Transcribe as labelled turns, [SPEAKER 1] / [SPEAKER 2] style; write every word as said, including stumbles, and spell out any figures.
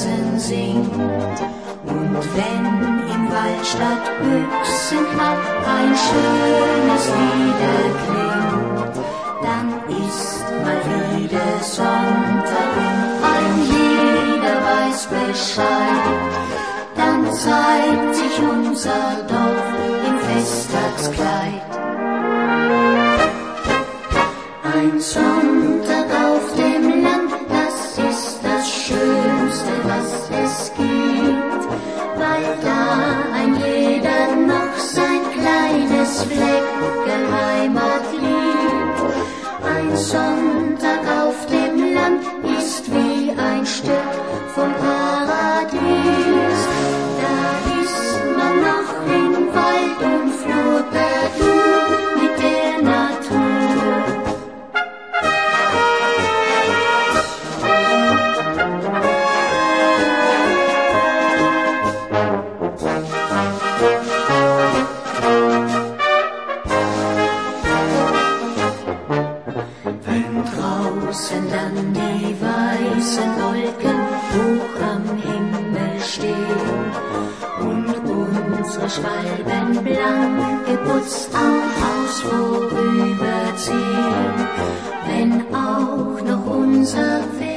[SPEAKER 1] Herzen singt. Und wenn im Wald statt Büchsenklapp ein schönes Lied erklingt, dann ist mal wieder Sonntag und ein jeder weiß Bescheid. Dann zeigt sich unser Dorf im Festtagskleid. Ein Sonntag auf dem Land, das ist das Schönste, was es gibt, weil da ein jeder noch sein kleines Fleckel Heimat liebt. Ein Sonntag auf dem Land ist wie ein Stück vom Paradies. Da ist man noch in Wald und Flur per Du mit der Natur. Wenn draußen dann die weißen Wolken hoch am Himmel stehen und unsere Schwalben blank geputzt am Haus vorüberziehen, wenn auch noch unser Pferd